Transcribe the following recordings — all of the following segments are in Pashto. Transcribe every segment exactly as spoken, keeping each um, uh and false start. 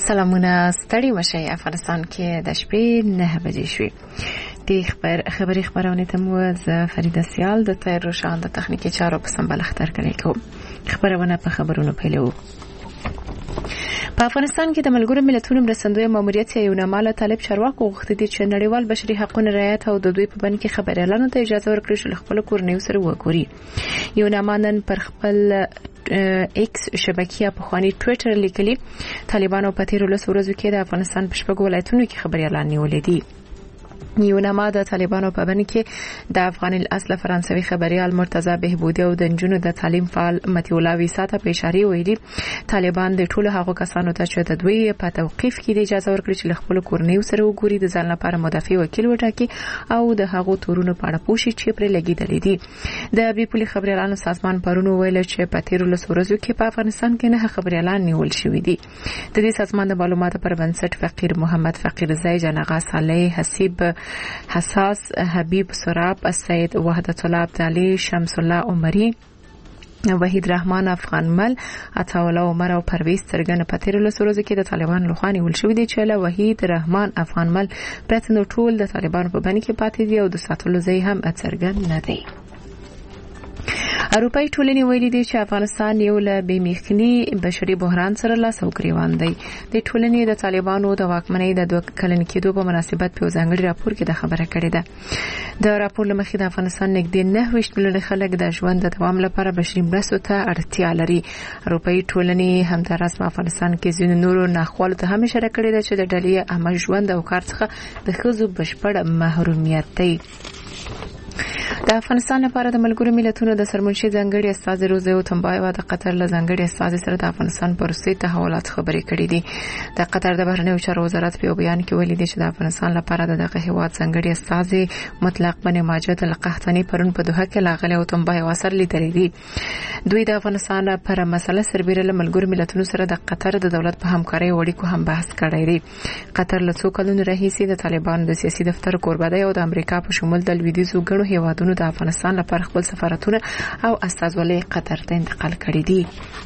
سلامونه ستړي مشي افغانستان کې د شپې نه بجې شوې. د خبر خبري خبرونه ته مو ز فریده سیال د تیر روشان د تخنیکی چارو په سمبل اختر کړي کوم خبرونه په خبرونو پیلو. په افغانستان کې د ملګرو ملتونو مرستندوی ماموریت یو ناماله طالب چارواکو غوښتي دي چې نړیوال بشري حقوقو رعایت او د دوی په بند کې خبريالانو ته اجازه ورکړي چې خپل کورنیو سره وګوري. یو نامانن پر خپل ایکس شبکیه په خواني ټوئیټر لیکلي طالبانو په تیر ورځو ورځو کې د افغانستان په شپږ ولایتونو کې خبريالان نیولې دي. یو نامه د طالبانو په بند کې د افغان الاصل فرانسوي خبريال مرتضی بهبودی او د جنونو د تعلیم فعال متي الله وساته په اشاره ویلي طالبان د ټولو هغو کسانو ته چې د دوی په توقيف کې د اجازه ورکړي چې خپل کورنیو سره وګوري د ځان لپاره مدافع وکیل وټاکي او د هغو تورونو په اړه پوښي چې پر لګیدلې دي. د بیپولي خبريالانو سازمان پرونو ویل چې په تیر ورځو کې په افغانستان کې نه خبريالان نیول شوې دي. د دې سازمان د معلوماتو پر بنسټ فقیر محمد فقیر زای جنغا صالح حسیب حساس حبیب سراب سید وحدت الله عبدالي شمس الله عمری وحید رحمان افغان مل عطا الله عمر او پرویز ترګن په تیر ورځو کې د طالبان لخوا نیول شوې دي چې له وحید رحمان افغان مل پرته ټول د طالبان په بند کې پاتې دي او د ساتلو ځای هم څرګند نه دی. اروپای ټولنې ویلي دي چې افغانستان یو له بېمیخني بشري بحران سره لاس او ګریوان دی. د ټولنې د طالبانو د واکمنۍ د دوه کلن کېدو په مناسبت په ځانګړي راپور کې د خبره کړې ده. د راپور لمخې د افغانستان نږدې نه ویشت میلیونه خلک د ژوند د دوام لپاره بشري مرستو ته اړتیا لري. اروپای ټولنې همداراز په افغانستان کې ځینو نورو ناخوالو ته هم اشاره کړې ده چې د ډلې عامه ژوند او کار څخه د ښځو بشپړ محرومیت دی. د افغانستان لپاره د ملګرو ملتونو د سرمنشي ځانګړي استاد روزیو تنبایو د قطر له ځانګړي استاد سره د افغانستان پر روسي تحولات خبرې کړې دي. د قطر د بهرنیو چارو وزارت په بیان کې ویلي دی چې د افغانستان لپاره دغه هیواد ځانګړي استاد مطلق بن ماجد القحطاني پرون په دوحه کې لاغله او تنبایو سره لیدلې دي. دوی د افغانستان پر مسله سربېره له ملګرو ملتونو سره د قطر د دولت په همکارۍ وړاندې هم بحث کړی دی. قطر له څو کلونو راهیسې د طالبانو د سیاسي دفتر کوربه دی او د امریکا په شمول د لویدیځو ګڼو هیوادونو د افغانستان لپاره خپل سفارتونه او استازولۍ قطر ته انتقال کړي دي.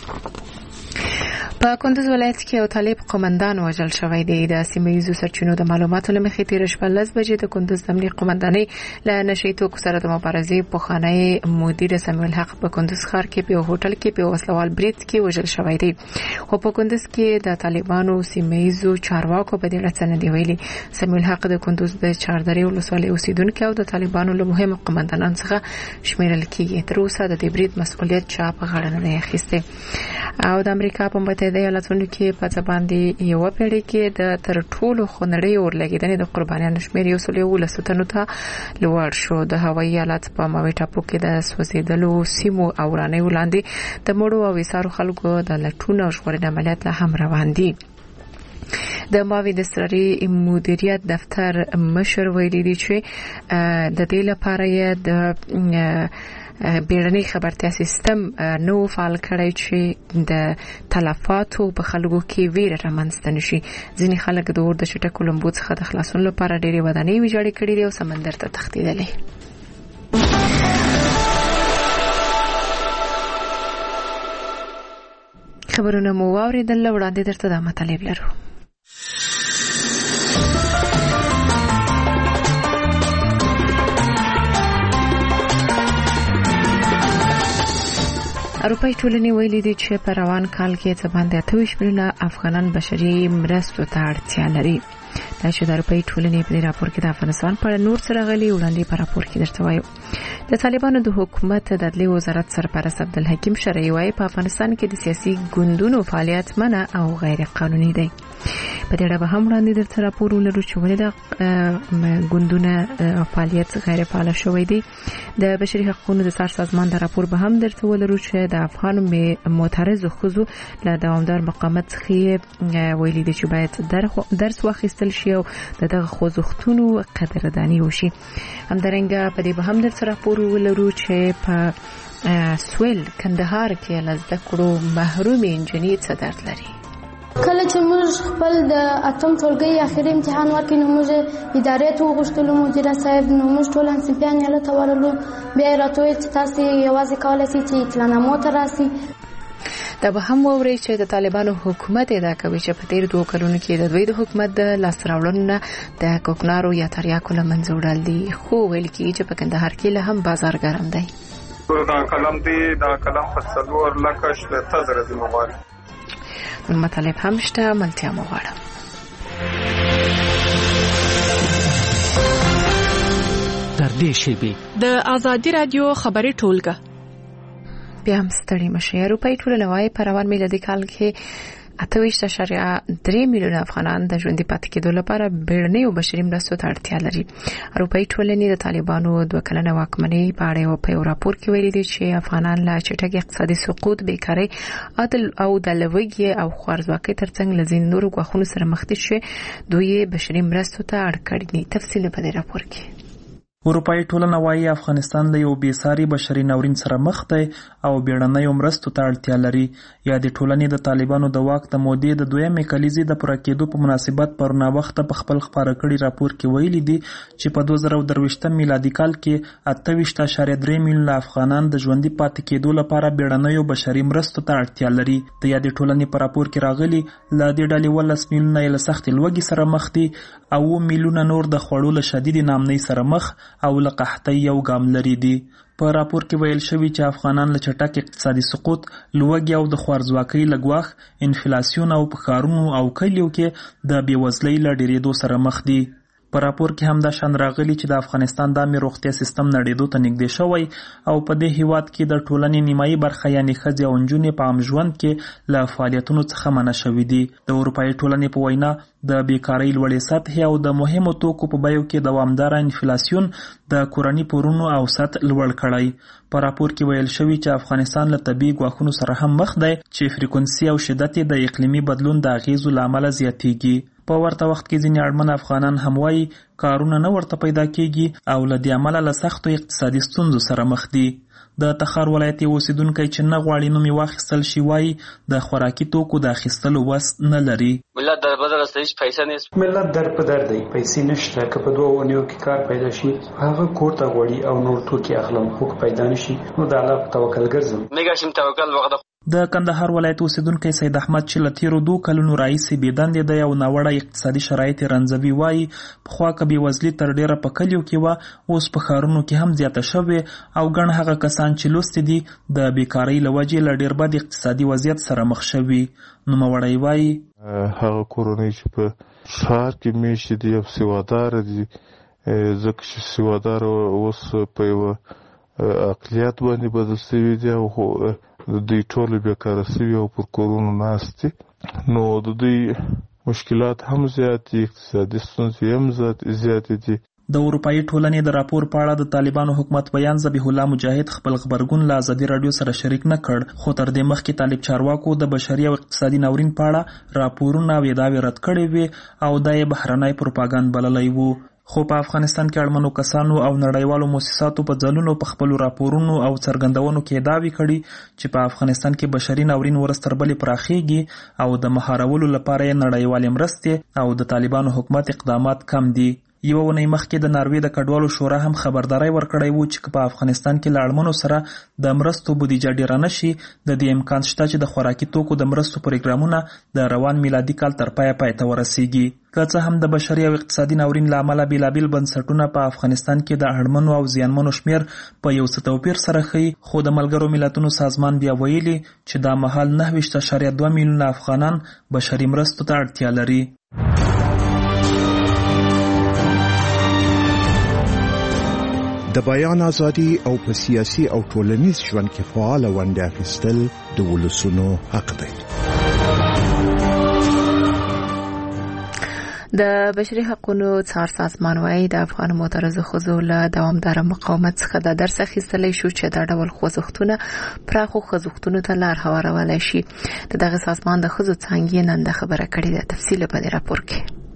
په کندوز ولایت کې یو طالب قومندان وژل شوی دی. د سیمه‌ییزو سرچینو د معلوماتو لمخې تیر شپه لس بجې د کندوز د امنیت قومندانۍ له نشي توکو سره د مبارزې پخوانی مدیر سمیع الحق په کندوز ښار کې په هوټل کې په وسلوال بریټ کې وژل شوی دی. خو په کندوز کې د طالبانو سیمه‌ییزو چارواکو په دې اړه څه نه دی ویلي. سمیع الحق د کندوز د چاردرې ولسوالۍ اوسیدونکو او د طالبانو له مهمو قومندانانو څخه شمیرل کیږي. تر اوسه د دې بریټ مسؤلیت چا په غاړه نه دی اخیستی. او د امریکا په متحده ایالاتونو کې په ځباندې یو پیړۍ کې د تر ټولو خنړې اورلګیدنې د قربانیانو شمیر یو سل یو لسو ته لوړ شو. د هوایي حالت په ماوي ټاپو کې د سوځیدلو سیمو او ورانې ولاندې د مړو او وسارو خلکو د لټون او ژغورنې عملیات لا هم روان دي. د ماوي د سرري مدیریت دفتر مشر ویلي دی چې د دې لپاره یې د بیړني خبرتیا سیستم نو فعال کړی چې د تلفاتو په خلکو کې ویره رامنځته نشي. ځینې خلک د اور د چټکو لمبو څخه د خلاصون لپاره ډېرې ودانۍ ویجاړې کړې دي او سمندر ته تښتېدلې. خبرونه مو واورېدل، وړاندې درته دا مطالب لرو. اروپای ټولنې ویلي دي چې په روان کال کې څه باندې اته ویشت میلیونه افغانان بشري مرستو ته اړتیا لري. دا چې د اروپای ټولنې په راپور کې د افغانستان په نور سره غلي وړاندې په راپور کې درته وایو. د طالبانو د حکومت د عدلي وزارت سرپرست عبدالحکیم شرعي وايي په افغانستان کې د سیاسي ګوندونو فعالیت منع او غیر قانوني دی. په دې اړه به هم وړاندې درته راپور ولرو چې ولې د ګوندونه فعالیت غیر فعال شوی دی. د بشري حقوقو د سر سازمان د راپور به هم درته ولرو چې د افغان معترض خزو له دوامدار مقاومت څخه ویلي دي چې باید درس واخیستل شي او دغه خوځښتونو قدرداني وشي. همدارنګه په دې به هم درته راپور ولرو چې په سویل کندهار کې له زده کړو محرومې نجونې څه درد لري. کله چې موږ خپل د اتم ټولګي اخیری امتحان ورکړو نو موږ ادارې ته وغوښتلو مدیر صاحب نو موږ ټول انصفیان یې له تورلو بیا راته چې تاسو یوازې کولای شئ چې اطلاعنامو ته راسئ. دا به هم ووري چې د طالبانو حکومت ادعا کوي چې په تیر دوه کلونو کې د دوی د حکومت د لاس راوړنه د کوکنارو یا تریاکو له منځه وړل دي، خو ویل کېږي چې په کندهار کې له هم بازار ګرم دی. دا کلم دی دا کلم په څلور لکه شپږ زره دی موبایل. نو مطالب هم شته، ملتیا مو غواړم. در دې شیبې د آزادي رادیو خبري ټولګه بیا هم ستړي مشي. اروپایي ټولنه وايي په روان میلادي کال کې اته ویشت اعشاریه درې میلیونه افغانان د ژوندي پاتې کېدو لپاره بیړنۍ او بشري مرستو ته اړتیا لري. اروپایي ټولنې د طالبانو دوه کلنه واکمنۍ په اړه په یو راپور کې ویلي دي چې افغانان له چټک اقتصادي سقوط، بیکارۍ، عدل او د لوږې او خوارځواکۍ ترڅنګ له ځینو نورو ګواښونو سره مخ دي چې دوی بشري مرستو ته اړ کړي دي. تفصیل په دې راپور کې. اروپایي ټولنه وايي افغانستان له یو بېساري بشري ناورین سره مخ دی او بیړنۍ مرستو ته اړتیا لري. یا د ټولنې د طالبانو د واک د مودې د دویمې کلیزې د پوره کېدو په مناسبت پر ناوخته په خپل خپاره کړي راپور کې ویلي دي چې په دوه زره او درویشتم میلادي کال کې اته ویشت اعشاریه درې میلیونه افغانان د ژوندي پاتې کېدو لپاره بیړنۍ بشري مرستو ته اړتیا لري. د یادې ټولنې په راپور کې راغلي له دې ډلې ولس میلیونه یې له سختې لوږې سره مخ دي او اوه میلیونه نور د خوړو له شدیدې ناامنۍ سره مخ او له قحطۍ یو ګام لري دي. په راپور کې ویل شوی چې افغانان له چټک اقتصادي سقوط، لوږې او د خوارځواکۍ له ګواښ، انفلاسیون او په ښارونو او کلیو کې د بېوزلۍ له ډېرېدو سره مخ دي. په راپور کې هم دا شان راغلي چې د افغانستان د عامې روغتیا سیستم نړېدو ته نږدې شوی او په دې هیواد کې د ټولنې نیمایي برخه یعنې ښځې او نجونې په عام ژوند کې له فعالیتونو څخه منع شوي دي. د اروپایي ټولنې په وینا د بیکارۍ لوړې سطحې او د مهمو توکو په بیو کې دوامداره انفلاسیون د کورني پورونو اوسط لوړ کړی. په راپور کې ویل شوی چې افغانستان له طبیعي ګواښونو سره هم مخ دی چې فریکونسي او شدت د اقلیمي بدلون د اغیزو له امله زیاتیږي. په ورته وخت کې ځینې اړمن افغانان هم وایي کارونه نه ورته پیدا کیږي او له دې امله له سختو اقتصادي ستونزو سره مخ دي. د تخار ولایت اوسیدونکی چې نه غواړي نوم یې واخیستل شي وایي د خوراکي توکو د اخیستلو وس نه لري. ملت در بدر است هیچ پیسې نشته. ملت در په در دی، پیسې نشته. که په دوه اونیو کې کار پیدا شي هغه کور ته غواړي او نور توکي اخلم خو پیدا نشي نو د الله په توکل ګرځم. میګاشم توکل وغه. د کندهار ولایت اوسیدونکی سید احمد چې له تیرو دوه کلونو راهیسې بېدندې دی او ناوړه اقتصادي شرایط یې رنځوي وایي پخوا که بېوزلي تر ډېره په کلیو کې وه اوس په ښارونو کې هم زیاته شوې او ګڼ هغه کسان چې لوستي دي د بیکارۍ له وجې له ډېر بد اقتصادي وضعیت سره مخ شوي. نوموړی وایي هغه کورنۍ چې په ښار کې میشتې دي او سواداره دي ځکه چې سواداره اوس په یوه اقلیت باندې بدل شوي دي او د دوی ټول بیکاره شوي او پر کورونو ناست دي نو د دوی مشکلات هم زیات دي، اقتصادي ستونزې هم زیاتې دي. د اروپایي ټولنې د راپور په اړه د طالبانو حکومت بیان ذبیح الله مجاهد خپل خبرګون له ازادي راډیو سره شریک نه کړ، خو تر دې مخکې طالب چارواکو د بشري او اقتصادي ناورین په اړه راپورونه او ادعاوې رد کړې وې او دا یې بهرنی پروپاګاندا بللی وو. خو په افغانستان کې اړمنو کسانو او نړیوالو مؤسساتو په ځلونو په خپلو راپورونو او څرګندونو کې ادعاوې کړي چې په افغانستان کې بشري ناورین ورځ تر بلې پراخیږي او د مهارولو لپاره یې نړیوالې مرستې او د طالبانو حکومت اقدامات کم دي. یوه اونۍ مخکې د ناروې د کډوالو شورا هم خبرداری ورکړی و چې په افغانستان کې له اړمنو سره د مرستو بودیجه ډیره نشي د دې امکان شته چې د خوراکي توکو د مرستو پروګرامونه د روان میلادي کال تر پایه پای ته ورسیږي. که څه هم د بشري او اقتصادي ناورین له امله بېلابېل بنسټونه په افغانستان کې د اړمنو او زیانمنو شمېر په یو څه توپیر سره ښیي، خو د ملګرو ملتونو سازمان بیا ویلي چې دا مهال نهه ویشت اعشاریه دوه میلیونه افغانان بشري مرستو ته اړتیا لري. د بیان ازادي او په سیاسي او ټولنیز ژوند کې فعال ونډه اخیستل د ولسونو حق دی. د بشري حقوقو څار سازمان وايي د افغان معترضو ښځو له دوامداره مقاومت څخه د درس اخیستلی شو چې دا ډول خوځښتونه پراخو خوځښتونو ته لار هوارولی شي. د دغه سازمان د ښځو څانګې نن د خبره کړې ده. تفصیل په دې راپور کې.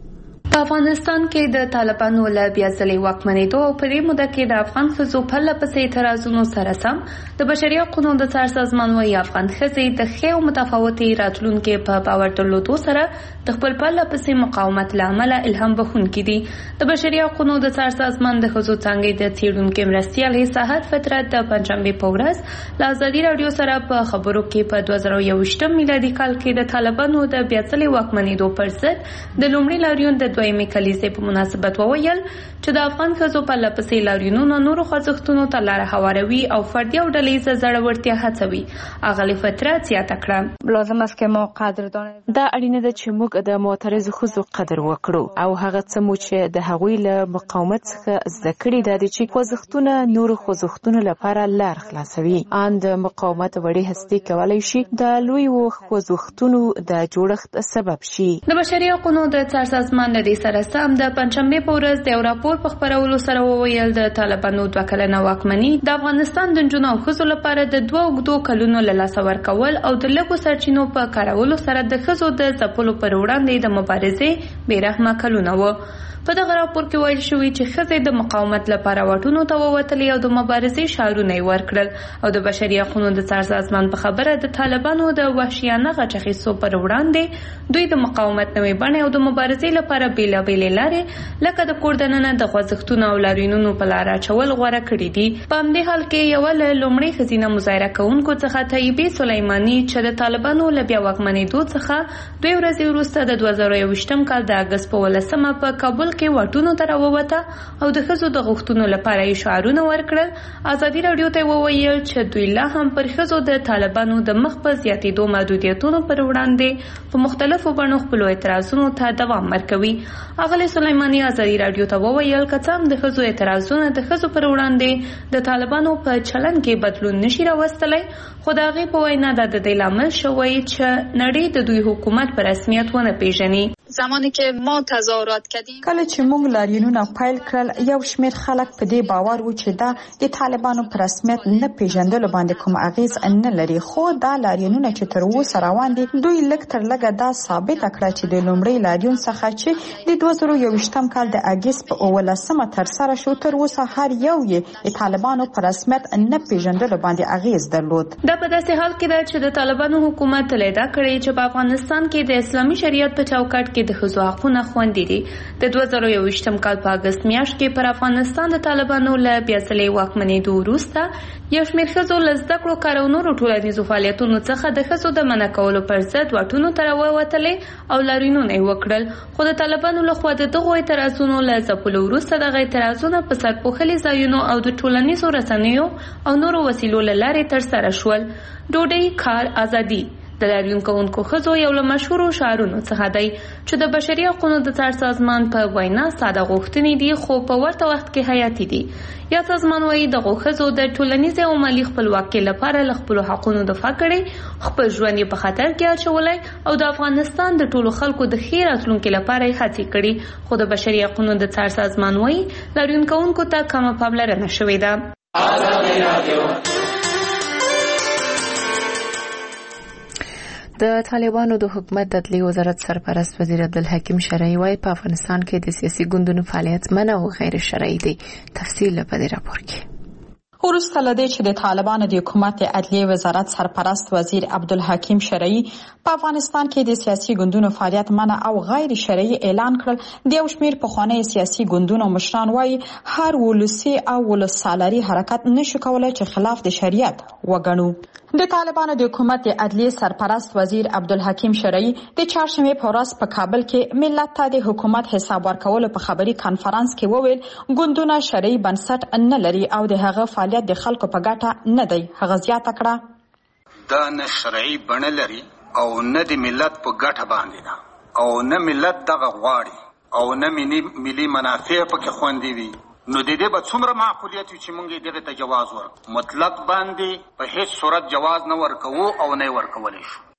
په افغانستان کې د طالبانو له بیا ځلې واکمنېدو او په دې موده کې د افغان ښځو پرله پسې اعتراضونو سره سم د بشري حقوقو د څار سازمان وايي افغان ښځې د ښې او متفاوتې راتلونکي په باور درلودو سره د خپل پرله پسې مقاومت له امله الهام بخښونکي دي. د بشري حقوقو د څار سازمان د ښځو څانګې د څېړونکې مرستیال ساحت فطرت د پنجشنبې په ورځ له ازادي راډیو سره په خبرو کې په دوه زره یوویشتم میلادي کال کې د طالبانو د بیا ځلې واکمنېدو پر ضد د لومړي لاریون د دویمې کلیزې په مناسبت وویل چې د افغان ښځو پرله پسې لاریونونو نورو خوځښتونو ته لاره هواروي او فردي او ډلهییزه زړورتیا هڅوي. اغلې فطرت زیاته کړه لازم است که ما قدردان دا اړینه ده چې موږ د معترضو ښځو قدر وکړو او هغه څه مو چې د هغوی له مقاومت څخه زده کړي دا دي چې خوځښتونه نورو خوځښتونو لپاره لار خلاصوي. ان د مقاومت وړې هستې کولی شي د لویو خوځښتونو د جوړښت سبب شي. د بشري حقوقو د څار سازمان د دې سره سم د پنجشنبې په ورځ د یو راپور په خپرولو سره وویل د طالبانو دوه کلنه واکمني د افغانستان د نجونو او ښځو لپاره د دوه اوږدو کلونو له لاسه ورکول او د لږو سرچینو په کارولو سره د ښځو د ځپلو پر وړاندې د مبارزې بېرحمه کلونه وو. په دغه راپور کې ویل شوي چې ښځې د مقاومت لپاره واټونو ته ووتلې او د مبارزې شعارونه یې ورکړل او د بشري حقوقو د څار سازمان په خبره د طالبانو د وحشیانه غچ اخیستو پر وړاندې دوی د مقاومت نوې بڼې او د مبارزې لپاره بېلابېلې لارې لکه د کور دننه د خوځښتونو او لاریونونو په لاره اچول غوره کړي دي. په همدې حال کې یوه له لومړۍ ښځینه مظاهره کوونکو څخه طیبې سلیماني چې د طالبانو له بیا واکمنېدو څخه دوې ورځې وروسته د دوه زره یوویشتم کال د اګست په ولسمه په کابل کې واټونو ته راووته او د ښځو د غوښتنو لپاره یې شعارونه ورکړل. ازادي راډیو ته وویل چې دوی لا هم پر ښځو د طالبانو د مخ په زیاتېدو محدودیتونو پر وړاندې په مختلفو بڼو خپلو اعتراضونو ته دوام ورکوي. اغلې سلیماني ازادي راډیو ته وویل که څه هم د ښځو اعتراضونه د ښځو پر وړاندې د طالبانو په چلن کې بدلون نشي راوستلی خو د هغې په وینا دا د دې لامل شوی چې نړۍ د دوی حکومت په رسمیت ونه پیژني. زمانی که ما تظاهرات کردیم کله چې موږ لاریونونه پیل کړل یو شمېر خلک په دې باور و چې دا د طالبانو په رسمیت نه پیژندلو باندې کوم اغیز نه لري خو دا لاریونونه چې تر اوسه روان دي دوی لږ تر لږه دا ثابته کړه چې د لومړي لاریون څخه چې د دوه زره یوویشتم کال د اګست په اوولسمه ترسره شو تر اوسه هر یو یې د طالبانو په رسمیت نه پیژندلو باندې اغیز درلود. دا په داسې حال کې ده چې د طالبانو حکومت لیدا کړی چې په افغانستان کې د اسلامي شریعت په چوکاټ کې د ښځو حقونه خوندي دي. د دوه زره یوویشتم کال په اګست میاشت کې پر افغانستان د طالبانو له بیا ځلې واکمنېدو وروسته یو شمېر ښځو له زده کړو کار او نورو ټولنیزو فعالیتونو څخه د ښځو د منع کولو پر ضد واټونو ته راووتلې او لاریونونه یې وکړل خو د طالبانو لخوا د دغو اعتراضونو له ځپلو وروسته دغه اعتراضونه په سرپوښلي ځایونو او د ټولنیزو رسنیو او نورو وسیلو له لارې ترسره شول. ډوډۍ، کار، ازادي د لاریون کوونکو ښځو یو له مشهورو شعارونو څخه دی چې د بشري حقوقو د څار سازمان په وینا ساده غوښتنې دي خو په ورته وخت کې حیاتي دي. یا سازمان وایي دغو ښځو د ټولنیزې او مالي خپلواکۍ لپاره له خپلو حقونو دفاع کړې خپل ژوند یې په خطر کې اچولی او د افغانستان د ټولو خلکو د ښې راتلونکي لپاره یې هڅې کړي خو د بشري حقوقو د څار سازمان وایي لاریون کوونکو ته کمه پاملرنه شوې ده. د طالبانو د حکومت د عدلیې وزارت سرپرست وزیر عبدالحکیم شرعي وايي په افغانستان کې د سیاسي ګوندونو فعالیت منع او غیر شرعي دی. تفصیل په دې راپور کې. وروسته له دې چې د طالبانو د حکومت د عدلیې وزارت سرپرست وزیر عبدالحکیم شرعي په افغانستان کې د سیاسي ګوندونو فعالیت منع او غیر شرعي اعلان کړل د یو شمېر پخواني سیاسي ګوندونو مشران وايي هر ولسي او ولسسالاري حرکت نشي کولای چې خلاف د شریعت وګڼو. د طالبانو د حکومت د عدلیې سرپرست وزیر عبدالحکیم شرعي د چهارشنبې په ورځ په کابل کې ملت ته د حکومت حساب ورکولو په خبري کانفرنس کې وویل ګوندونه شرعي بنسټ نه لري او د هغه فعالیت د خلکو په ګټه نه دی. هغه زیاته کړه دا نه شرعي بڼه لري او نه د ملت په ګټه باندې ده او نه ملت دغه غواړي او نه ملي منافع پکې خوندي وي نو د دې به څومره معقولیت وي چې موږ یې دغه ته جواز ورکړو. مطلق باندې په هیڅ صورت جواز نه ورکوو او نه یې ورکولی شو.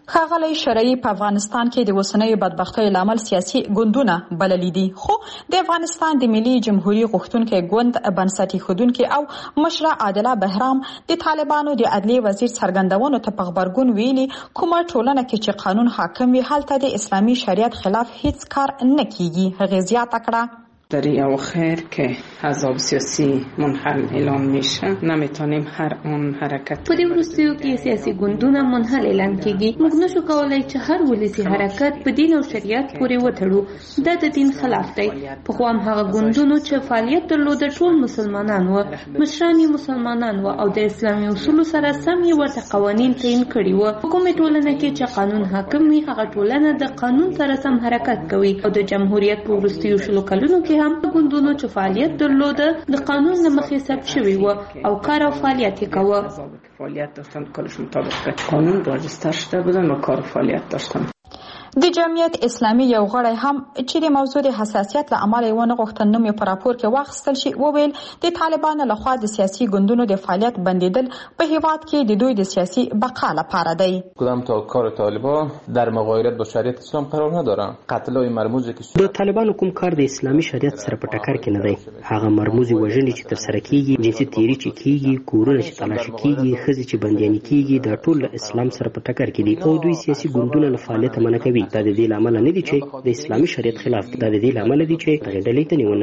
ښاغلی شرعي په افغانستان کې د اوسنیو بدبختیو لامل سیاسي ګوندونه بللي دي، خو د افغانستان د ملي جمهوریت غوښتونکي ګوند بنسټ ایښودونکي او مشره عادله بهرام د طالبانو د عدلیې وزیر څرګندونو ته په غبرګون ویلي کومه ټولنه کې چې قانون حاکم وي هلته د اسلامي شریعت خلاف هیڅ کار نه کیږي. هغې زیاته کړه در اواخر که حزب سیاسی منحل اعلان میشه نمیتونیم هر آن حرکت په دې وروستیو کې سیاسي ګوندونه منحل اعلان کیږي. موږ نشو کولای چې هر ولسي حرکت په دین او شریعت پورې وتړو. دا د دین خلاف دی. په خو هم هغه ګوندونو چې فعالیت درلود ټول مسلمانان و، مشران مسلمانان و او د اسلامي اصولو سره سم یې ورته قوانین تعیین کړي و. په کومه ټولنه کې چې قانون حاکم وي هغه ټولنه د قانون سره سم حرکت کوي او د جمهوریت په وروستیو شلو کلونو کې هم ګوندونو چې فعالیت درلوده د قانون له مخې ثبت شوي و او کار او فعالیت یې کوه. فعالیت داشتن کلش مطابق قانون راجستر شده بودن و کار فعالیت داشتن. د جمعیت اسلامي یو غړی هم چې د موضوع د حساسیت له امله یې ونه غوښتل نوم یې په راپور کې واخیستل شي وویل د طالبانو لخوا د سیاسي ګوندونو د فعالیت بندیدل په هیواد کې د دوی د سیاسي بقا لپاره دی. کدام تا کار طالبان در مغایرت با شریعت اسلام قرار ندارن. قتلای مرموزی که د طالبانو کوم کار د اسلامي شریعت سره په ټکر کې نه دی. هغه مرموزي وژنې چې ترسره کیږي، جنسي تیری چې کیږي، کورونه چې تلاشي کیږي، ښځې چې بندیانې کیږي، دا ټول له اسلام سره په ټکر کې دي او دوی سیاسي ګوندونه له فعالیت منع کوي. دا د دې لامل نه دي چې د اسلامي شریعت خلاف دي. دا د دې لامل دي چې دغه ډلې ته نیونه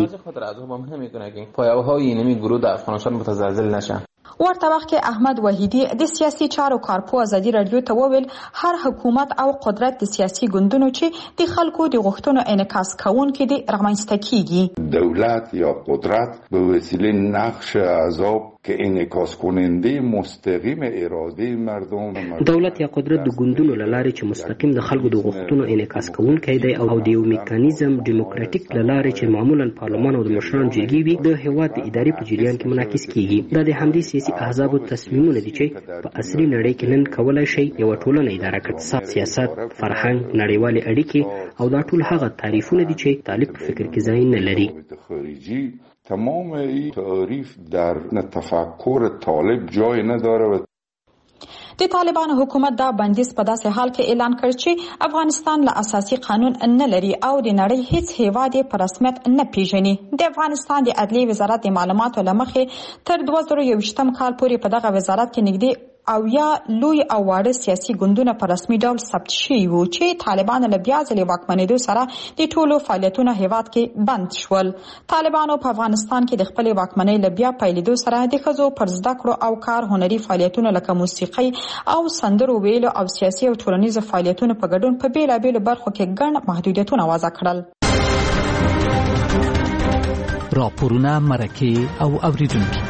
لرزيږي. پایه‌های اینمی گروه در افغانستان متزلزل نشن. ورته وخت کې احمد وحیدی د سیاسي چارو کارپوه ازادي رادیو ته وویل هر حکومت او قدرت د سیاسي ګوندونو چې د خلکو د غوښتنو انعکاس کوونکي دي رامنځته کیږي. دولت یا قدرت به وسیله نقش احزاب که انعکاس کننده مستقیم اراده مردم دولت یا قدرت د ګوندونو له لارې چې مستقیم د خلکو د غوښتنو انعکاس کوونکی دی او د یو میکانیزم دیموکراتیک له لارې چې معمولا پارلمان او د مشرانو جرګې وي د هیواد د اداري په جریان کې منعکس کیږي. دا د همدې سیاسي احزابو تصمیمونه دي چې په عصري نړۍ کې نن کولای شي یو ټولنه اداره کړي. سیاست، فرهنګ، نړیوالې اړیکې او دا ټول هغه تعریفونه دي چې طالب په فکر کې ځای نه لري. تمام این تعریف در تفکر طالب جای نداره. د طالبانو حکومت دا بندیز په داسې حال کې اعلان کړ چې افغانستان له اساسي قانون نه لري او د نړۍ هیڅ هیواد په رسمیت نه پیژني. د افغانستان د عدلیې وزارت د معلوماتو له مخې تر دوه زره یوویشتم کال پورې په دغه وزارت کې نږدې او یا لوی او واړه سیاسي ګوندونه په رسمي ډول ثبت شوي وو چې طالبانو له بیا ځلې واکمنېدو سره د ټولو فعالیتونه هیواد کې بند شول. طالبانو په افغانستان کې د خپلې واکمنۍ له بیا پیلېدو سره د ښځو پر زده کړو او کار هنري فعالیتونه لکه موسیقي او سندرو ویلو او سیاسي او ټولنیزو فعالیتونو په ګډون په بېلابېلو برخو کې ګڼ محدودیتونه وضع کړل. راپورونه، مرکې او اوریدونکي.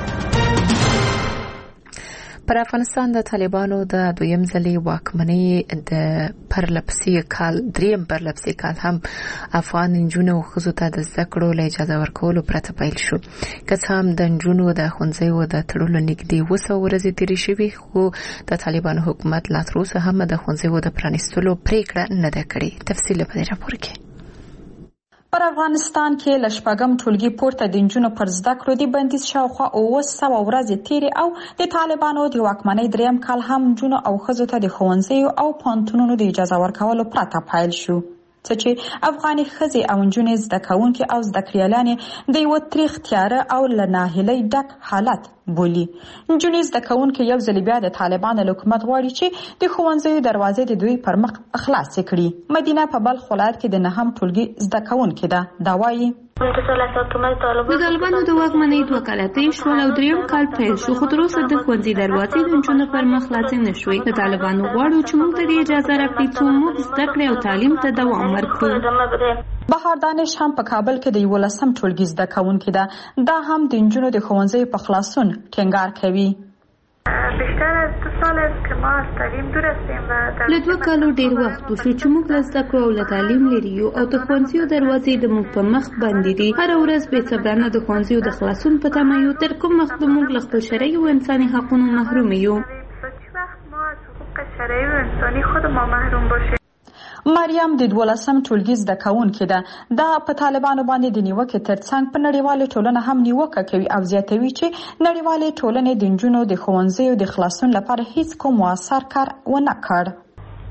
پر افغانستان د طالبانو د دویم ځلې واکمنۍ د پرلپسې کال دریم پرلپسې کال هم افغان نجونو او ښځو ته د زده کړو له اجازه ورکولو پرته پیل شو. که څه هم د نجونو د ښوونځیو د تړلو نږدې اوه سوه ورځې تېرې شوې خو د طالبانو حکومت لا تر اوسه هم د ښوونځیو د پرانیستلو پریکړه نه ده کړې. تفصیل په دې راپور کې. پر افغانستان کې له شپږم ټولګي پورته د نجونو پر زده کړو د بندیز شاوخوا اوه سوه ورځې تېرې او د طالبانو د واکمنۍ دریم کال هم نجونو او ښځو ته د ښوونځیو او پوهنتونونو د اجازه ورکولو پرته پیل شو. څه چې افغاني ښځې او نجونې زده کوونکې او زده کړیالانې د یوه تریخ تیاره او له ناهیلۍ ډک حالت بولي. نجونې زده کوونکې یو ځل بیا د طالبانو له حکومت غواړي چې د ښوونځیو دروازې د دوی پر مخ خلاصې کړي. مدینه په بلخ ولایت کې د نهم ټولګي زده کوونکې ده. دا وایي د طالبانو د واکمنۍ دوه کاله تېر شول او دریم کال پیل شو خو تر اوسه د ښوونځي دروازې د نجونو پر مخ خلاصې نه شوې. د طالبانو غواړو چې موږ ته دې اجازه راکړي څو موږ زده کړې او تعلیم ته دوام ورکړو. بهار دانش هم په کابل کې د یولسم ټولګي زده کوونکې ده. دا هم د نجونو د ښوونځیو په خلاصون ټینګار کوي. بیشتر از دو سال است که ما از تعلیم دور هستیم و له دوه کالو ډېر وخت وشو چې موږ له زده کړو او له تعلیم لرې یو او د ښوونځیو دروازې د موږ په مخ بندې دي. هره ورځ بې صبرانه د ښوونځیو د خلاصون په تمه یو تر کوم وخت به موږ له خپل شرعي او انساني حقونو محروم یو. ما از حقوق شرعی و انسانی خود ما محروم باشیم. مریم د دولسم ټولګي زده کوونکې ده. دا په طالبانو باندې د نیوکې ترڅنګ په نړیواله ټولنه هم نیوکه کوي او زیاتوي چې نړیوالې ټولنې د نجونو د ښوونځیو د خلاصون لپاره هیڅ کوم مؤثر کار ونه کړ.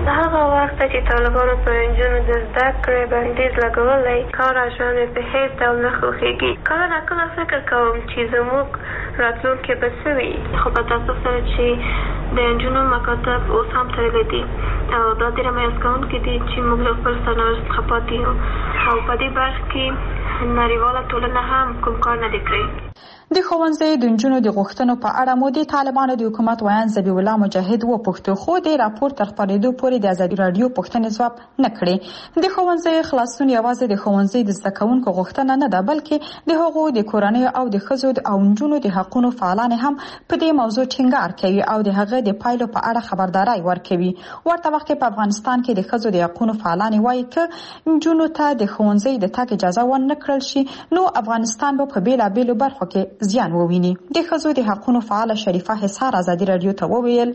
هغه وخت چې طالبانو په نجونو د زده کړې بندیز لګولی کار او ژوند مې په هېڅ ډول نه خوښېږي. کله ناکله فکر کوم چې زموږ راتلونکی به څه وي، خو په تاسف سره چې د نجونو مکاتب اوس هم تړلي دي او دا ډېره مایوس کوونکي دي چې موږ له خپل سرنوشت څخه پاتې یو او په دې برخه کې نړیواله ټولنه هم کوم کار نه دی کړی. د ښوونځي د نجونو د غوښتنو په اړه مو د طالبانو د حکومت ویان ذبیح الله مجاهد وپوښتو، خو د راپور تر خپرېدو پورې د ازادي راډیو پوښتنې ځواب نه کړې. د ښوونځي خلاصون یوازې د ښوونځي د زده کوونکو غوښتنه نه ده، بلکې د هغو د کورنیو او د ښځو او نجونو د حقونو فعالان هم په دې موضوع ټینګار کوي او د هغه د پایلو په اړه خبرداري ورکوي. ورته وخت کې په افغانستان کې د ښځو د حقونو فعالان وایي چې نجونو ته د ښوونځي د تګ اجازه ونه کړل شي نو افغانستان به په بیلابېلو برخو کې زیان وویني. د ښځو د حقونو فعال شریفه حصار ازادي راډیو ته وویل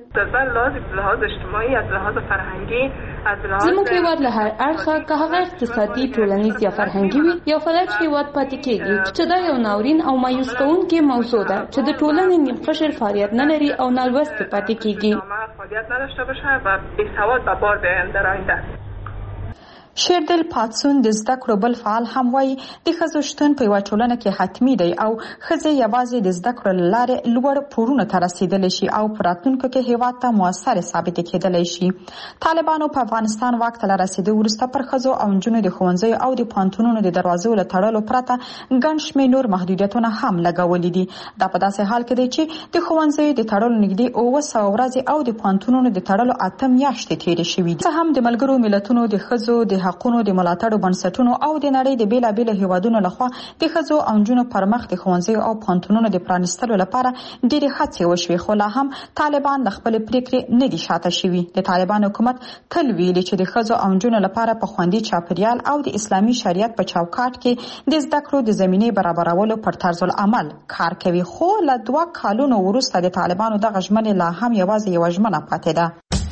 زموږ هیواد له هر اړخه که هغه اقتصادي، ټولنیز یا فرهنګي وي یو فلج هیواد پاتې کېږي، چې دا یو ناورین او مایوس کوونکې موضوع ده چې د ټولنې نیم قشر فعالیت نه لري او نالوستې پاتې کېږي. شیردل پاتسون د زده کړو بل فعال هم وایي د ښځو شتون په یوه ټولنه کې حتمي دی او ښځې یوازې د زده کړو له لارې لوړ پوړونو ته رسیدلی شي او په راتلونکو کې هیواد ته مؤثرې ثابتې کېدلی شي. طالبانو په افغانستان واک ته له رسېدو وروسته پر ښځو او نجونو د ښوونځیو او د پوهنتونونو د دروازو له تړلو پرته ګڼ شمېر نور محدودیتونه هم لګولي دي. دا په داسې حال کې دی چې د ښوونځیو د تړلو نږدې اووه سوه ورځې او د پوهنتونونو د تړلو اته میاشتې تېرې شوي دي. څه هم د ملګرو ملتونو د ښځو د حقونو د ملاتړو بنسټونو او د نړۍ د بیلابېلو هیوادونو لخوا د ښځو او نجونو پر مخ د ښوونځیو او پوهنتونونو د پرانیستلو لپاره ډېرې هڅې وشوې، خو لا هم طالبان د خپلې پریکړې نه دي شاته شوي. د طالبان حکومت تل ویلي چې د ښځو او نجونو لپاره په خوندي چاپیریال او د اسلامي شریعت په چوکاټ کې د زده کړو د زمینې برابرولو پر طرز العمل کار کوي، خو له دوه کالونو وروسته د طالبانو دغه ژمنې لا هم یوازې یوه ژمنه پاتې ده.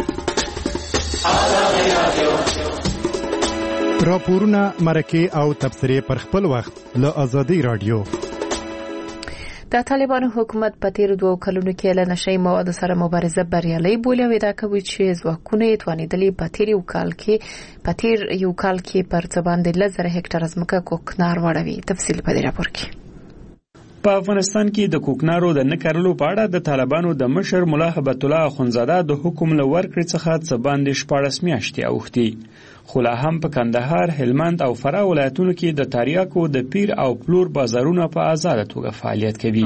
راپورونه، مرکې او تبصرې پر خپل وخت له ازادي راډیو. د طالبانو حکومت په تیر دوه کلونو کې له نشئی موادو سره مبارزه بریالۍ بولي او دا کوي چې ځواکونه یې توانیدلي په تیر یو کال کې په تیر یو کال کې پر څه باندې لزر هکټار ځمکه کوکنار وړوي. تفصیل په دې راپور کې. په افغانستان کې د کوکنارو د نه کرلو په اړه د طالبانو د مشر ملا هبت الله اخونزاده د حکم له ورکړې څخه څه باندې شپاړس میاشتې اوښتي، خو لا هم په کندهار، هلمند او فراه ولایتونو کې د تریاکو د پیر او پلور بازارونه په آزاده توګه فعالیت کوي.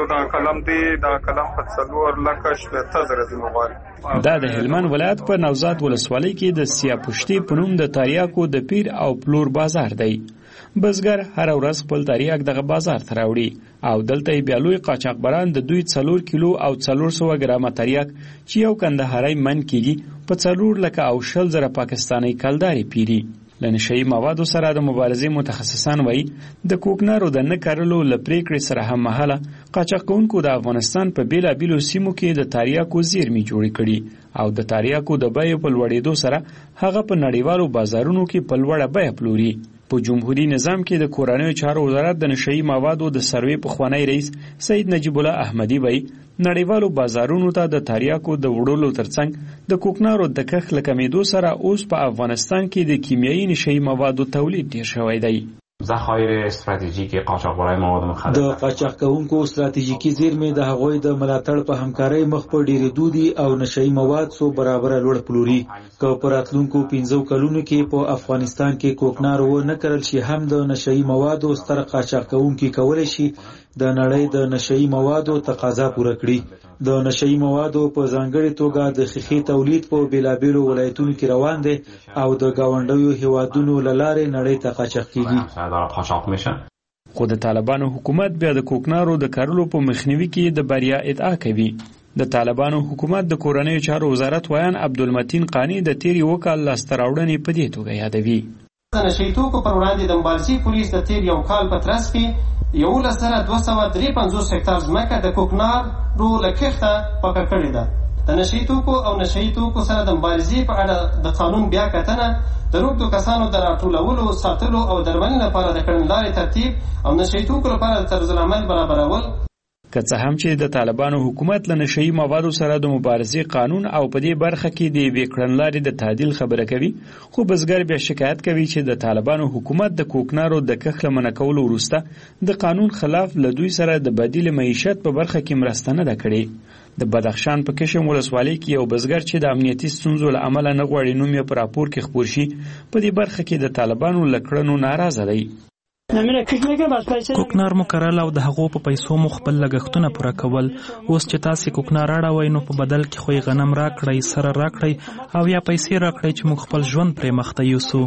دا د هلمند ولایت په نوزاد ولسوالۍ کې د سیاپشتي په نوم د تریاکو د پیر او پلور بازار دی. بزګر هر ورځ خپل تریاک دغه بازار ته راوړي او دلته یې بیا لوی قاچاقبران د دوی څلور کیلو او څلور سوه ګرامه تریاک چې یو کندهاري من کېږي په څلور لکه او شل زره پاکستاني کلدارې پیري. له نشهیي موادو سره د مبارزې متخصصان وایي د کوکنارو د نه کرلو له پریکړې سره هم مهاله قاچاق کوونکو د افغانستان په بیلابیلو سیمو کې د تریاکو زیرمې جوړې کړي او د تریاکو د بیې په لوړېدو سره هغه په نړیوالو بازارونو کې په لوړه بیه پلوري. په جمهوریت نظام کې د کورنیو چارو وزارت د نشهیي موادو د سروې پخوانی رئیس سید نجیب الله احمدی وایي نړیوالو بازارونو ته د تریاکو د وړلو ترڅنګ د کوکنارو د کښت له کمېدو سره اوس په افغانستان کې د کیمیاوي نشهیي موادو تولید ډیر شوی دی. ذخایر استراتیژیک قاچاقبرای مواد مخدر د قاچاق کوونکو استراتیژیکي زیرمې د هغوی د ملاتړ په همکارۍ مخ په ډېرېدو دي او نشهیي مواد څو برابره لوړ پلوري. که په راتلونکو پنځو کلونو کې په افغانستان کې کوکنار ونه کرل شي هم د نشهیي موادو ستر قاچاق کوونکي کولی شي د نړۍ د نشهیي موادو تقاضا پوره کړي. د نشهیي موادو په ځانګړې توګه د ښیښې تولید په بیلابیلو ولایتونو کې روان دی او د ګاونډیو هیوادونو له لارې نړۍ ته قاچاق کیږي. خو د طالبانو حکومت بیا د کوکنارو د کرلو په مخنیوي کې د بریا ادعا کوي. د طالبانو حکومت د کورنیو چارو وزارت ویان عبدالمتین قانی د تیر یو کال لاسته راوړنې په دې توګه یادوي. د نشهیي توکو پر وړاندې د مبارزې پولیس د تیر یو کال په ترڅ کې یولس زره دوه سوه درې پنځوس هکټار ځمکه د کوکنارو له کښته پاکه کړې ده. د نشهیي توکو او نشهیي توکو سره د مبارزې په اړه د قانون بیا کتنه، د روږدو کسانو د راټولولو، ساتلو او درملنې لپاره د کړنلارې ترتیب او نشهیي توکو لپاره د طرزالعمل برابرول، که څه هم چې د طالبانو حکومت له نشئی موادو سره د مبارزې قانون او په دې برخه کې د یوې کړنلارې د تعدیل خبره کوي، خو بزګر بیا شکایت کوي چې د طالبانو حکومت د کوکنارو د کښت له منع کولو وروسته د قانون خلاف له دوی سره د بدیل معیشت په برخه کې مرسته نه ده کړې. د بدخشان په کشم ولسوالۍ کې یو بزګر چې د امنیتي ستونزو له امله نه غواړي نوم یې په راپور کې خپور شي، په دې برخه کې د طالبانو له کړنو ناراضه دی. کوکنار مو کرل او د هغو په پیسو مو خپل لګښتونه پوره کول. اوس چې تاسې کوکنار اړوئ نو په بدل کې خو یې غنم راکړئ، سره راکړئ او یا پیسې راکړئ چې موږ خپل ژوند پرې مخته یوسو.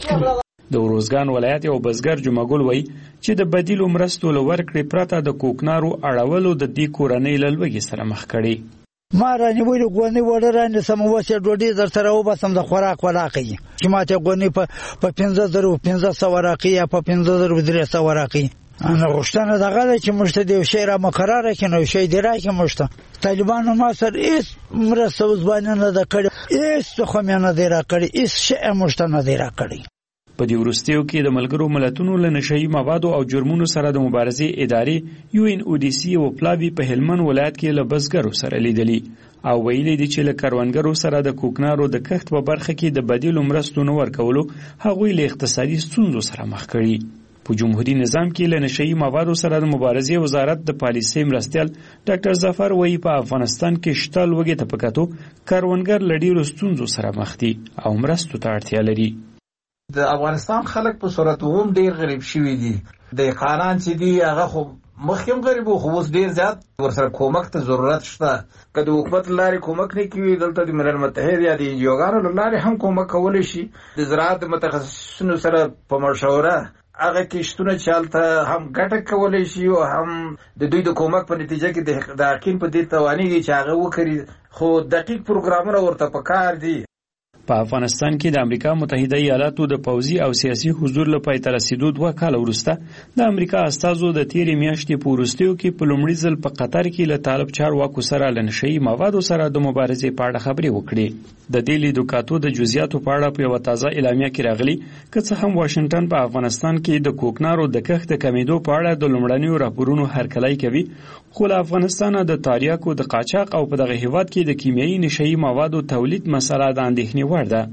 د اروزګان ولایت یو بزګر جمعګل وایي چې د بدیلو مرستو له ورکړې پرته د کوکنارو اړولو د دې کورنۍ له لوږې سره مخ کړي. ما رانیولې غونې وړه رانیسم، اوس یې ډوډۍ در سره وباسم د خوراک وراقي چې ماته غونې په پنځه زرو پنځه سوه راقي یا په پنځه زرو درې سوه راقي. نو غوښتنه دغه ده چې موږ ته د یو شی را مقرره کړي، نو یو شی دې راکړي موږ ته. طالبانو ما سره هېڅ مرسته اوس باندې نه ده کړې، هېڅ تخم یې نه دی راکړی، هېڅ شی یې موږ ته نه دی راکړی. په دې وروستیو کې د ملګرو ملتونو له نشئی موادو او جرمونو سره د مبارزې ادارې یو ان او ډي سي او پلاوی په هلمند ولایت کې له بزګرو سره لیدلي او ویلي دي چې له کروندګرو سره د کوکنارو د کښت په برخه کې د بدیلو مرستو نه ورکولو هغوی له اقتصادي ستونزو سره مخ کړي. په جمهوریت نظام کې له نشئی موادو سره د مبارزې وزارت د پالیسۍ مرستیال ډاکټر ظفر وایي په افغانستان کې شته لوږې ته په کتو کروندګر له ډېرو ستونزو سره مخ دي او مرستو ته اړتیا لري. د افغانستان خلک په صورت هم ډیر غریب شوي دي. د قانون چې دی هغه خو مخکې غریب وو، خو اوس ډیر زیات ورسره کومک ته ضرورت شته. که د حکومت لارې کومک نه کوي، دلته د ملل متحد یا د انجیوګانو له لارې هم کومک کولی شي. د زراعت متخصصینو سره په مشوره هغه کښتونه چې هلته هم ګټه کولی شي او هم د دوی د کومک په نتیجه کې د حقین په دې توانېږي چې هغه وکړي، خو دقیق پروګرامونه ورته پکار دي. په افغانستان کې د امریکا متحده ایالاتو د پوځي او سیاسي حضور له پای ته رسیدو دوه کاله وروسته د امریکا استازو د تیرې میاشتې په وروستیو کې په لومړي ځل په قطر کې له طالب چارواکو سره له نشئی موادو سره د مبارزې په اړه خبرې وکړې. د دې لیدوکاتو د جزئیاتو په اړه په یوه تازه اعلامیه کې راغلي که څه هم واشنګټن په افغانستان کې د کوکنارو د کښت د کمیدو په اړه د لومړنیو راپورونو هرکلی کوي، خو له افغانستانه د تاریاکو د قاچاق او په دغه هیواد کې د کیمیاوي نشئی موادو تولید مسله د اندېښنې وړ ده.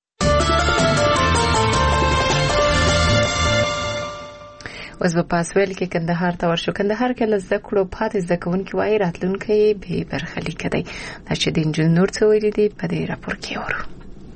اوس به په اسویل کې کندهار ته ورشو. کندهار کې له زده کړو پاتې زده کوونکي وایي راتلونکی بې برخلیکه دی. دا چې د نجونو نور څه ویلي دي په دې راپور کې اورو.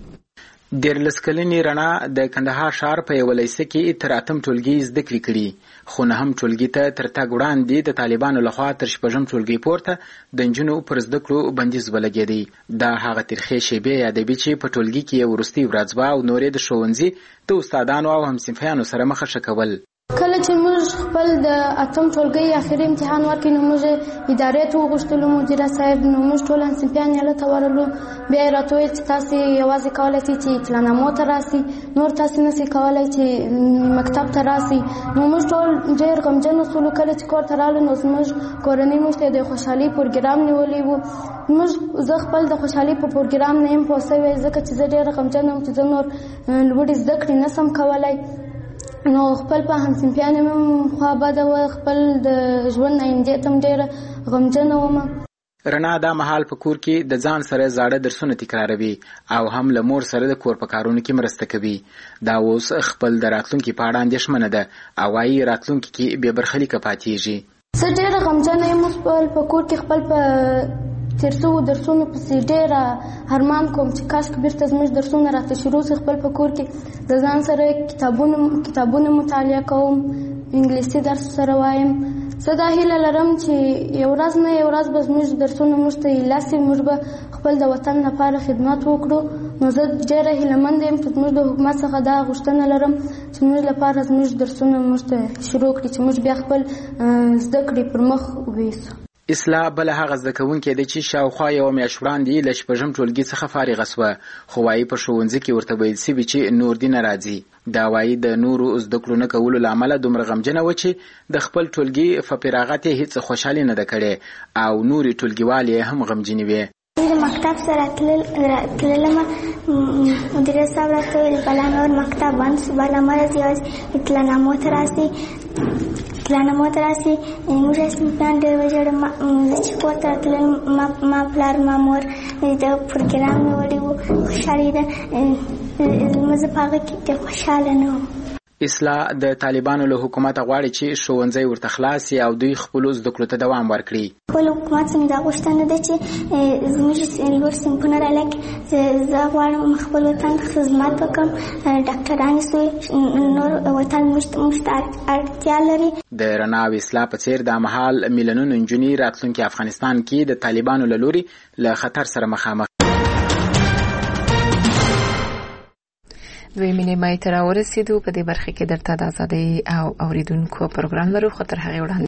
دیارلس کلنې رڼا د کندهار ښار په یوه لیسه کې تر اتم ټولګي زده کړې کړي، خو نهم ټولګي ته تر تګ وړاندې د طالبانو لخوا تر شپږم ټولګي پورته د نجونو پر زده کړو بندیز ولګېدی. دا هغه ترخې شیبې یادوي چې په ټولګي کې یې وروستۍ ورځ وه او نورې د ښوونځي د استادانو او همصنفیانو سره مخه ښه کول. کله چې موږ خپل د اتم ټولګي اخري امتحان ورکړو نو موږ ادارې ته وغوښتلو، مدیره صاحب، نو موږ ټول همصنفیان یې هلته ورغلو. بیا یې راته وویل چې تاسې یوازې کولی شئ چې اطلاعنامو ته راسئ، نور تاسې نسئ کولی چې مکتب ته راسئ. نو موږ ټول ډېر غمجن شولو. کله چې کور ته رالو نو زموږ کورنۍ موږ ته د خوشحالۍ پروګرام نیولی و. موږ زه خپل د خوشحالۍ په پروګرام نه یم پوه سوی، ځکه چې زه ډېره غمجن وم چې زه نور لوړې زده کړې نسم کولی. نو خپل په همصنفیانو مې خوا بده وه، خپل د ژوند آیندې ته م ډېره غمجنه ومه. رڼا دا مهال په کور کې د ځان سره زاړه درسونه تکراروي او هم له مور سره د کور په کارونو کې مرسته کوي. دا اوس خپل د راتلونکي په اړه اندېښمنه ده او وایي راتلونکي کې بې برخلیکه پاتېږي. زه ډېره غمجنه یم. خپل په کور کې خپل په تیر شوو درسونو پسې ډېره ارمان کوم چې کاشکې بېرته زموږ درسونه راته شروع شي. خپل په کور کې د ځان سره کتابونه کتابونه مطالعه کوم، انګلیسي درس سره وایم. زه دا هیله لرم چې یو ورځ نه یو ورځ به زموږ درسونه موږ ته ایله شي، موږ به خپل د وطن لپاره خدمت وکړو. نو زه ډېره هیلهمنده یم چې زموږ د حکومت څخه دا غوښتنه لرم چې موږ لپاره زموږ درسونه موږ ته شروع کړي، چې موږ بیا خپل زده کړې پر مخ ویسو. اصلاح بله هغه زده کوونکې ده چې شاوخوا یوه میاشت وړاندې له شپږم ټولګي څخه فارغه سوه، خو وایي په ښوونځي کې ورته ویل سوي چې نور دې نه راځي. دا وایي د نورو زده کړو نه کولو له امله دومره غمجنه وه چې د خپل ټولګي په فراغت یې هېڅ خوشحالي نه ده کړې او نورې ټولګیوالې هم غمجنې وې. مکتب سره تللم مدیر صاحب راته ویل بلا نور مکتب بند شو بلا مرض یواز اطلاعنامو ته راسي اطلاعنامو ته راسي موږ اسمپیان ډېر وژړم چې کور ته راتلم ما پلار ما مور د پروګرام مې وړی وو خوشحالي ده زه په هغه کې ډېر خوشحاله نه وم. اصلاح د طالبانو له حکومت غواړي چې ښوونځي ورته خلاص شي او دوی خپل زده کړو ته دوام ورکړي. خپل حکومت څنګه دا غوښتنه ده چې زموږ لوړ صنفونه رالیکي زه غواړم خپل وطن ته خدمت وکړم ډاکټران سوی نور وطن موږ ته اړتیا لري. د رڼا او اصلاح په څیر د مهال میلیونونو نجونې راتلونکي افغانستان کې د طالبانو له لوري له خطر سره مخامخ. دوی مینې مای ته راورسېدو. په دې برخه کې درته د ازادۍ او اوریدونکو پروګرام لرو، خو تر هغې وړاندې